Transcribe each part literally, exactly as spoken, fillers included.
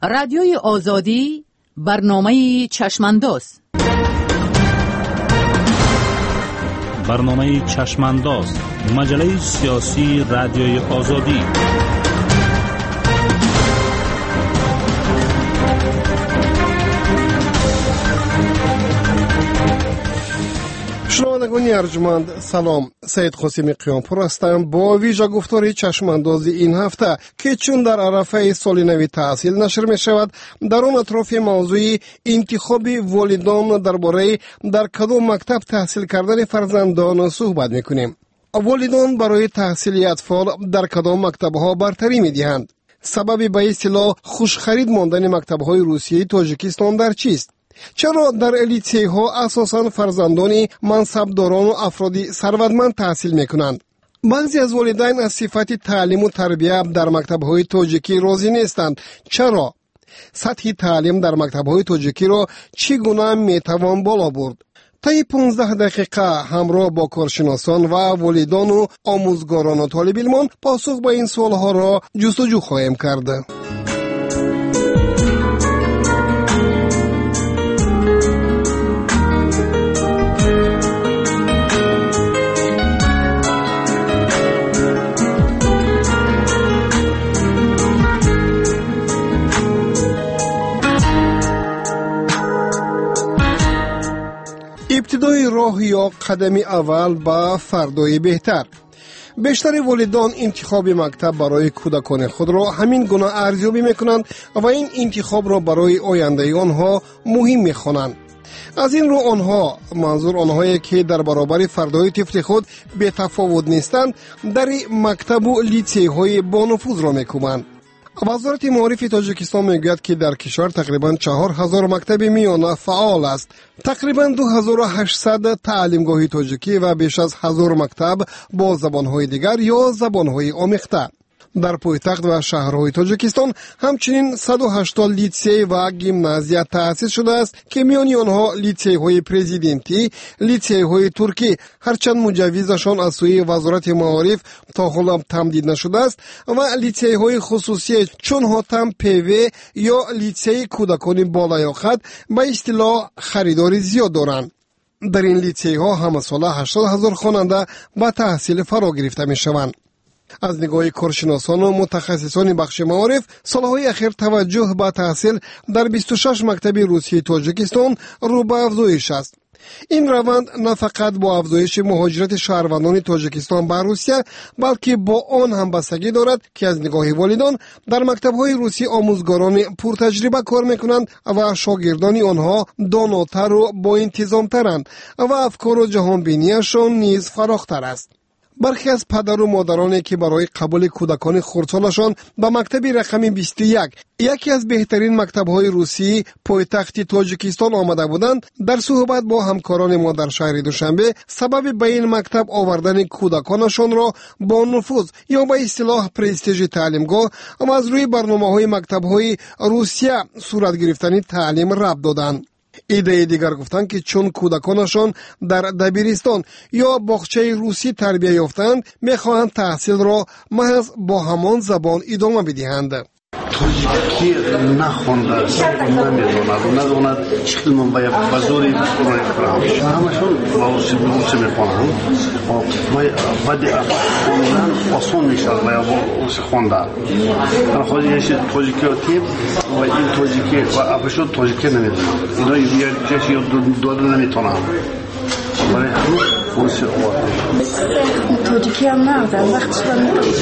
رادیوی آزادی برنامه چشمانداز. برنامه چشمانداز، مجله سیاسی رادیوی آزادی. شنوندگان ارجمند، سلام. سید قاسم قیامپور هستم با ویژه گفتار چشمانداز این هفته که چون در عرفه سال نو تحصیل نشر می شود، در آن اطراف موضوع انتخاب والدان درباره در کدام مکتب تحصیل کردن فرزندان صحبت می کنیم. والدان برای تحصیل اطفال در کدام مکتب‌ها برتری می دهند؟ سبب به اصطلاح خوش خرید ماندن مکتب‌های روسیه تاجیکستان در چیست؟ چرا در لیسه ها اساساً فرزندان منصبداران و افراد ثروتمند تحصیل میکنند؟ بعضی از والدین از صفت تعلیم و تربیت در مکتب‌های تاجیکی راضی نیستند. چرا؟ سطح تعلیم در مکتب‌های تاجیکی را چگونه میتوان بالا برد؟ طی پانزده دقیقه همراه با کارشناسان و والدان و آموزگاران و طالب علمان پاسخ به این سوالها را جستجو خواهیم کرد. ابتدای راه یا قدم اول به فردای بهتر. بیشتر والدان انتخاب مکتب برای کودکان خود را همین گونه ارزیابی میکنند و این انتخاب را برای آینده آنها مهم میخوانند. از این رو آنها، منظور آنهایی که در برابر فردای طفل خود به تفاوت نیستند، در مکتب و لیسه های با نفوذ را میکوبند. وزارت معارف تاجیکستان میگوید که در کشور تقریباً چهار هزار مکتب میانه فعال است. تقریباً دو هزار و هشتصد تعلیمگاه تاجیکی و بیش از هزار مکتب با زبانهای دیگر یا زبانهای آمیخته. در پایتخت و شهرهای تاجیکستان همچنین صد و هشتاد لیسه و گیمنازیا تأسیس شده است که میان آنها لیسه های پرزیدنتی، لیسه های ترکی، هرچند مجوزشان از سوی وزارت معارف تا حالا تمدید نشده است، و لیسه های خصوصی چون هاتم پیوی یا لیسه کودکان بالایاخت به اصطلاح خریداری زیاد دارند. در این لیسه ها همه ساله هشتاد هزار خواننده به تحصیل فرا گرفته می شوند. از نگاه کارشناسان و متخصصان بخش معارف، سالهای اخیر توجه به تحصیل در بیست و شش مکتب روسیه تاجیکستان رو به افزایش است. این روند نه فقط با افزایش مهاجرت شهروندان تاجیکستان به روسیه، بلکه با آن هم بستگی دارد که از نگاه والدان در مکتب‌های روسی آموزگاران پرتجربه کار می‌کنند و شاگردان آنها داناتر و با انتظام‌ترند و افکار و جهانبینیشان نیز فراختر است. برخی از پدر و مادرانی که برای قبول کودکان خردسالشان به مکتب رقم بیست و یک، یکی از بهترین مکتب‌های روسی پایتخت تاجیکستان آمده بودند، در صحبت با همکاران ما در شهر دوشنبه سبب به این مکتب آوردن کودکانشان را با نفوذ یا به اصطلاح پرستیژ تعلیمگاه و از روی برنامه‌های مکتب‌های روسیه صورت گرفتن تعلیم ربط دادند. ایده دیگر گفتند که چون کودکانشان در دبیرستان یا باغچه روسی تربیت یافتند، میخواهند تحصیل را محض با همان زبان ادامه بدهند. تاجیکی نخونده، نمیدوند، ندوند چقدر من باید بزرگی بکنم کنم. همشون روسی روسی میخوانم. بعد خوندن آسان میشه باید روسی خوندن. من خودی هیچ تاجیکی و این تاجیکی و افشون تاجیکی نمیدونم. اینا یک چیزی داده نمیتونم. برای همون روسی آورده. توجیکی هم نردم وقتی شدم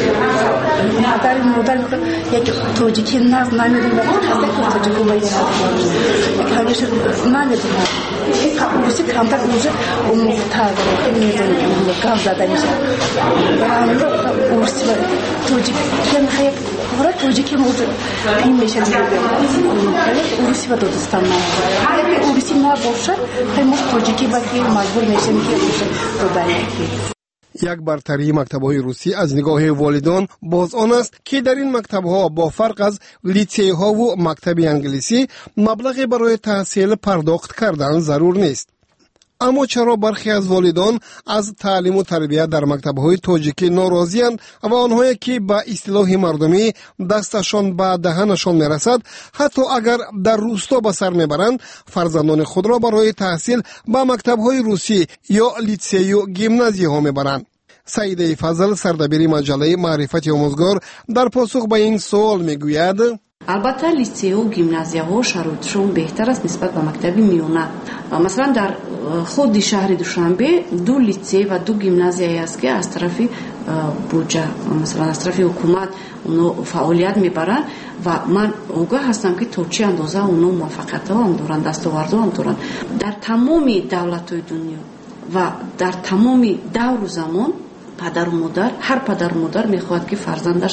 مادر مادر میگه یک توجیکی نرد نمیدونم وقتی توجیکی باید یک همیشه نمیدونم روسی کمتر روزه اون مختار داره که میدونم گام زده میشه همین روسی توجیکی نخیر برای توجیکی موضوع این میشه روسی و دادستان نه روسی نباشه همون توجیکی باید مجبور میشه میگه روسی دادن. یک برتری مکتب‌های روسی از نگاه والدان باز آن است که در این مکتب‌ها با فرق از لیسه ها و مکتب انگلیسی مبلغی برای تحصیل پرداخت کردن ضرور نیست. اما چرا برخی از والدان از تعلیم و تربیت در مکتب‌های تاجیکی ناراضی‌اند و آنهایی که به اصطلاح مردمی دستشان به دهنشان میرسد حتی اگر در روستا به سر میبرند فرزندان خود را برای تحصیل به مکتب‌های روسی یا لیسه و گیمنازی ها میبرند؟ سعیده فضل سردبیر مجله معرفت آموزگار در پاسخ به این سوال میگوید: البته لیسه و گیمنازیا ها شرایطشون بهتر است نسبت به مکتب میانه. مثلا در خود شهر دوشنبه دو لیسه و دو گیمنازیا است که از طرف بودجه مثلا از طرف حکومت اونو فعالیت میبرن و من آگاه هستم که تا چه اندازه اونو موفقیت ها هم دارن، دستاورد هم دارن. در تمام دولت های دنیا و در تمام دور و زمان پدر و مادر، هر پدر و مادر میخواد که فرزندش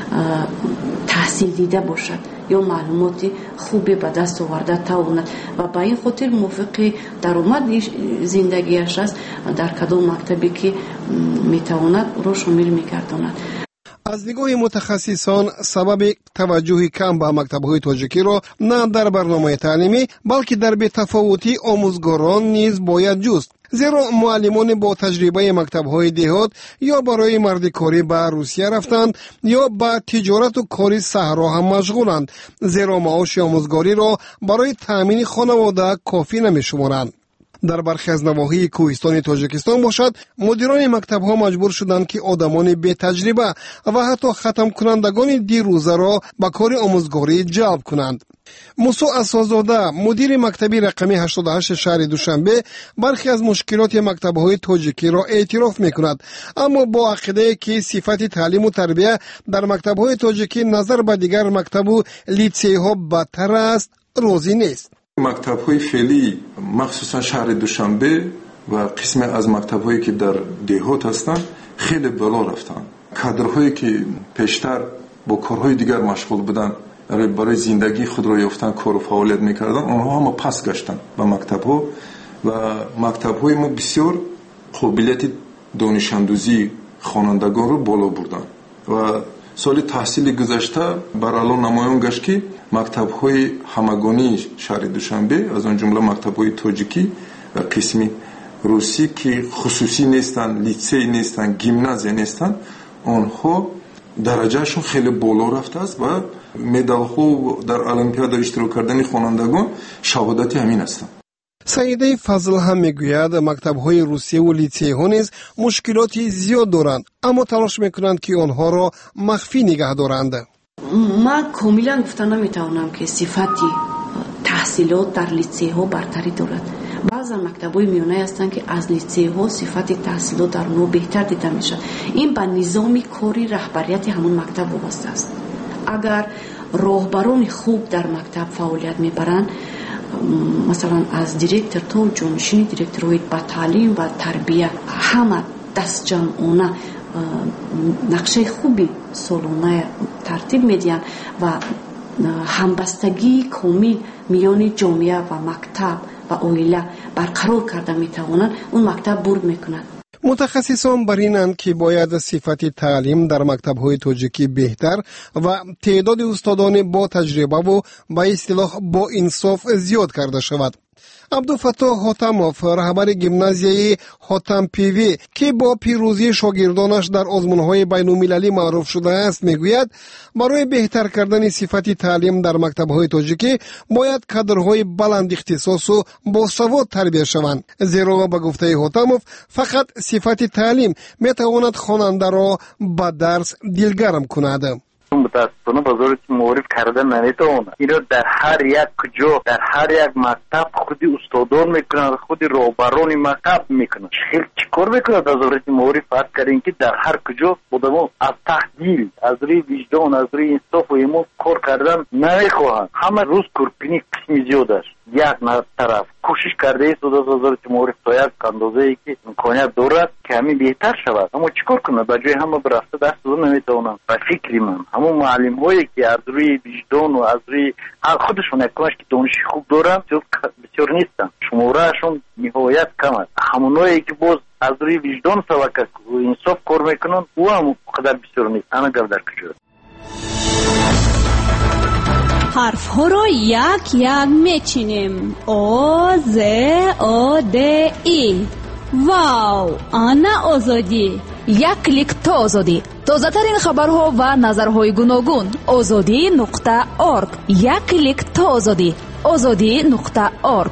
تحصیل دیده باشد یا معلومات خوبی به دست آورده تواند و به این خاطر موافق درآمد زندگیش است در کدام مکتبی که میتواند رو شامل میگرداند. از نگاه متخصصان سبب توجه کم به مکتب‌های تاجیکی را نه در برنامه تعلیمی بلکه در بی‌تفاوتی آموزگاران نیز باید جست. زیرا معلمان با تجربه مکتب‌های دهات یا برای مردکاری به روسیه رفتند یا به تجارت و کاری صحرا هم مشغولند، زیرا معاش آموزگاری را برای تأمین خانواده کافی نمی‌شمارند. در برخی از نواحی کوهستان تاجیکستان باشد مدیران مکتب‌ها مجبور شدند که آدمان بی تجربه و حتی ختم کنندگان دیروزه را به کار آموزگاری جلب کنند. موسی اساس‌زاده مدیر مکتبی رقمی هشتاد و هشت شهر دوشنبه برخی از مشکلات مکتب‌های تاجیکی را اعتراف می‌کند، اما با عقیده که صفت تعلیم و تربیت در مکتب‌های تاجیکی نظر به دیگر مکتب و لیسه‌ها بدتر است راضی نیست. مکتب‌های فعلی مخصوصا شهر دوشنبه و قسم از مکتب‌هایی که در دهات هستند خیلی بالا رفتند. کادرهایی که پیشتر با کارهای دیگر مشغول بودند برای زندگی خود را یافتن کار و فعالیت می‌کردند، آنها هم پس گشتند به مکتب‌ها و مکتب‌های ما بسیار قابلیت دانش‌اندوزی خوانندگان را بالا بردند و سال تحصیل گذشته بر الان نمایان گشت که مکتب‌های همگانی شهر دوشنبه از آن جمله مکتب‌های تاجیکی و قسمی روسی که خصوصی نیستند، لیسه نیستند، گیمنازیا نیستند، آنها درجهشون خیلی بالا رفته است و مدال‌ها در المپیاد اشتراک کردن خوانندگان شهادت همین هستند. سعیده فضل هم میگوید مکتب‌های روسیه و لیسه‌ها نیز مشکلاتی زیاد دارند، اما تلاش میکنند که آنها را مخفی نگه دارند. من کاملا گفتن نمیتوانم که صفتی تحصیلات در لیسه‌ها برتری دارد. بعضی مکتب‌های میانه هستند که از لیسه‌ها صفت تحصیلات در اونها بهتر دیده میشد. این به نظام کاری رهبریت همون مکتب وابسته است. اگر راهبران خوب در مکتب فعالیت میبرند، مثلا از دیرکتور تا جانشین دیرکتورهای با تعلیم و تربیت همه دست جمعانه نقشه خوبی سالانه ترتیب میدین و همبستگی کامل میان جامعه و مکتب و عائله برقرار کرده میتوانند، اون مکتب برد میکنند. متخصصان بر اینند که باید صفت تعلیم در مکتب‌های تاجیکی بهتر و تعداد استادان با تجربه و به اصطلاح با انصاف زیاد کرده شود. عبدالفتاح حاتموف رهبر گیمنازیای حاتم پیوی که با پیروزی شاگردانش در آزمون‌های بین‌المللی معروف شده است میگوید برای بهتر کردن صفت تعلیم در مکتب‌های تاجیکی باید کادرهای بلند اختصاص و باسواد تربیت شوند، زیرا به گفته حاتموف فقط صفت تعلیم میتواند خواننده را به درس دلگرم کند. متاسفانه بازار معرف کردن نمیتونه. اینا در هر یک کجا در هر یک مکتب خودی استادان میکنن، خودی راهبران مکتب میکنن. خیلی چیکار میکنه بازار معرف فرض کردین که در هر کجا آدمو از تحصیل، از روی وجدان، از روی انصاف و ایمان کار کردن نمیخواهند. همه روز کورپینی قسمی زیاد است. یک طرف کوشش کرده است بازار معرف تا یک اندازه ای که امکانیت دارد که همین بهتر شود، اما چیکار کنه؟ به جای همه برفته دست دادن نمیتونن. به فکر من همون معلم هایی که از روی وجدان و از روی خودشون اکماش که دانشی خوب دارن بسیار نیستن، شمارهشون نهایت کم است. همونایی که باز از روی وجدان سوکت و انصاف کار میکنن او هم قدر بسیار نیست. همه گردر کجا حرف ها رو یک یک میچینیم. او ز او د ای. واو، آنا آزادی. یک کلیک تا آزادی. تازه‌ترین خبرها و نظرهای گوناگون. آزادی نقطه اورگ. یک کلیک تا آزادی. آزادی نقطه اورگ.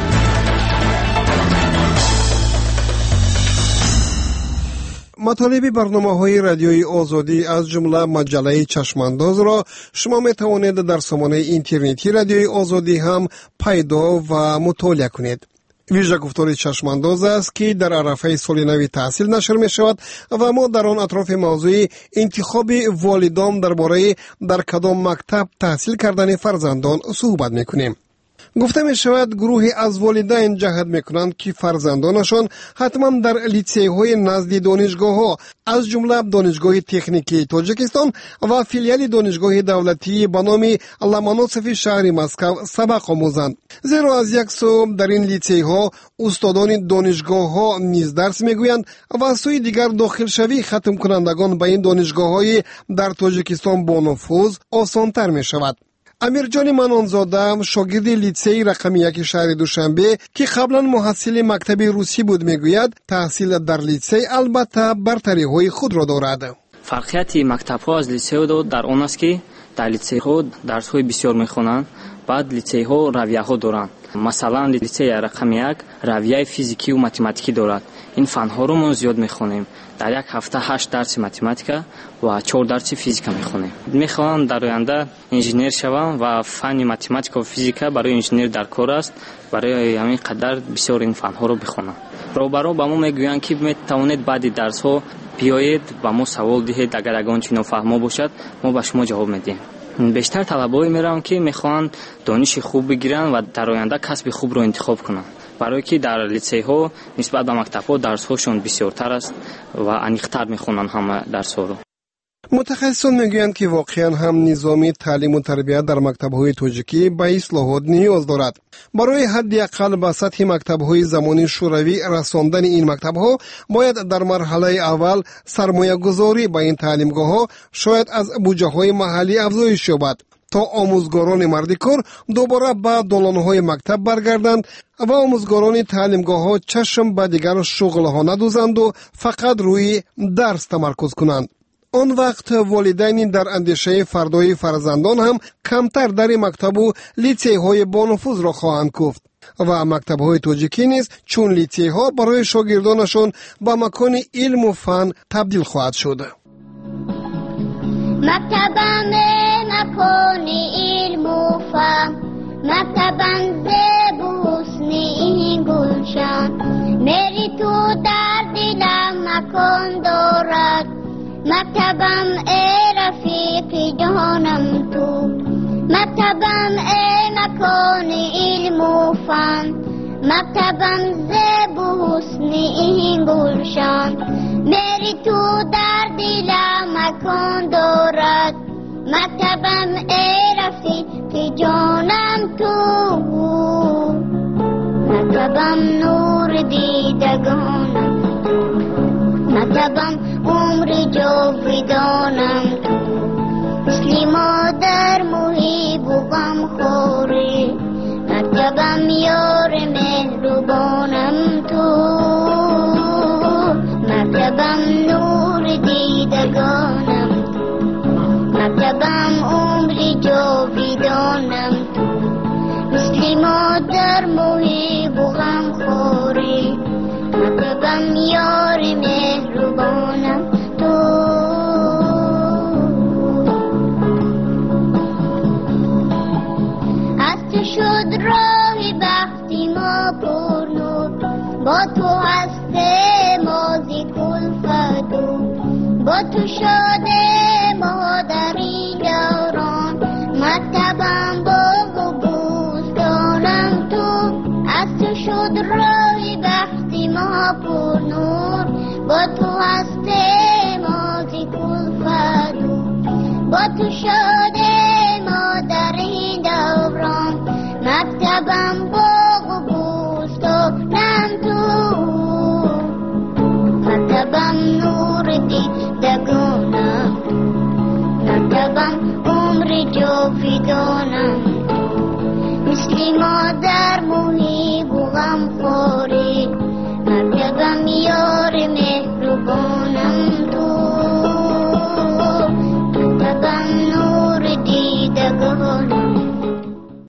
مطالب برنامه‌های رادیوی آزادی از جمله مجله چشمانداز را شما می توانید در سامانه اینترنتی رادیوی آزادی هم پیدا و مطالعه کنید. ویژه گفتار چشمانداز است که در عرفه سال نو تحصیل نشر می شود و ما در آن اطراف موضوع انتخاب والدان درباره در کدام مکتب تحصیل کردن فرزندان صحبت می کنیم. گفته می شود گروهی از والدین جهت می کنند که فرزندانشان حتما در لیسه های نزد دانشگاه ها از جمله دانشگاه تکنیکی تاجیکستان و فیلیال دانشگاه دولتی به نام لمانوسوف شهر مسکو سبق آموزند. زیرا از یک سو در این لیسه ها استادان دانشگاه ها نیز درس می گویند و از سوی دیگر داخل شوی ختم کنندگان به این دانشگاه های در تاجیکستان با نفوذ آسان تر می شود. امیرجان منانزاده شاگرد لیسه رقم یک شهر دوشنبه که قبلا محصل مکتب روسی بود میگوید تحصیل در لیسه البته برتری های خود را دارد. فرقیت مکتب ها از لیسه ها در آن است که در لیسه ها درس های بسیار میخوانند، بعد لیسه ها رویه ها دارند. مثلا لیسه رقم یک رویه فیزیکی و متماتیکی دارد. این فن ها رو ما زیاد میخوانیم. در یک هفته هشت درس متماتیکا و چهار درس فیزیکا میخوانیم. میخوام در آینده انجینیر شوم و فن متماتیک و فیزیکا برای انجینیر در کار است. برای همین قدر بسیار این فن ها رو بخوانم. روبرو با ما میگویند که میتوانید بعد درس ها بیایید با ما سوال دهید، اگر اگه چیزی نفهمه باشد ما به شما جواب میدیم. بیشتر طلبه‌ای میرم که میخوان دانش خوب بگیرن و در آینده کسب خوب رو انتخاب کنن، برای که در لیسه ها نسبت به مکتب ها درس هاشون بسیارتر است و عمیق‌تر میخونن همه درس ها رو. متخصصان میگویند که واقعا هم نظام تعلیم و تربیت در مکتب‌های تاجیکی به اصلاحات نیاز دارد. برای حداقل به سطح مکتب‌های زمانی شوروی رساندن این مکتب‌ها باید در مرحله اول سرمایه‌گذاری به این تعلیمگاه‌ها شاید از بودجه‌های محلی افزایش یابد تا آموزگاران مردکار دوباره به دالان‌های مکتب برگردند و آموزگاران تعلیمگاه‌ها چشم به دیگر شغل‌ها ندوزند و فقط روی درس تمرکز کنند. آن وقت والدین در اندیشه فردای فرزندان هم کمتر در مکتب و لیسه های با نفوذ را خواهند گفت و مکتب های تاجیکی نیز چون لیسه ها برای شاگردانشان به مکان علم و فن تبدیل خواهد شد. مکتبم مکان علم و فن، مکتبم زبوسن این گلشن، میری تو در دلم مکان دارد. مکتبم ای رفیق جانم تو، مکتبم ای مکان علم و فن، مکتبم زیب و حسن این گلشن، میری تو در دلم مکان دارد. مکتبم ای رفیق جانم تو، مکتبم نور دیدگانم، مکتبم عمر جاودانم تو، مثل مادر محیب و غم خوری. مکتبم یار مهربانم تو، مکتبم نور دیدگانم تو، مکتبم عمر جاودانم تو، مثل مادر محیب و غم خوری. مکتبم یار مهربانم تو. از تو شد راه بختی ما پر نور، با تو هسته مازی کلفتو، با تو شده ما در این دوران. مکتبم باغ و بوستانم تو، از تو شد راه بختی ما پر نور، با تو هسته مازی کلفتو، با تو شده ما در این دوران. مکتبم باغ و بوستانم تو، مکتبم نور دیدگانم، مکتبم عمر جاودانم. در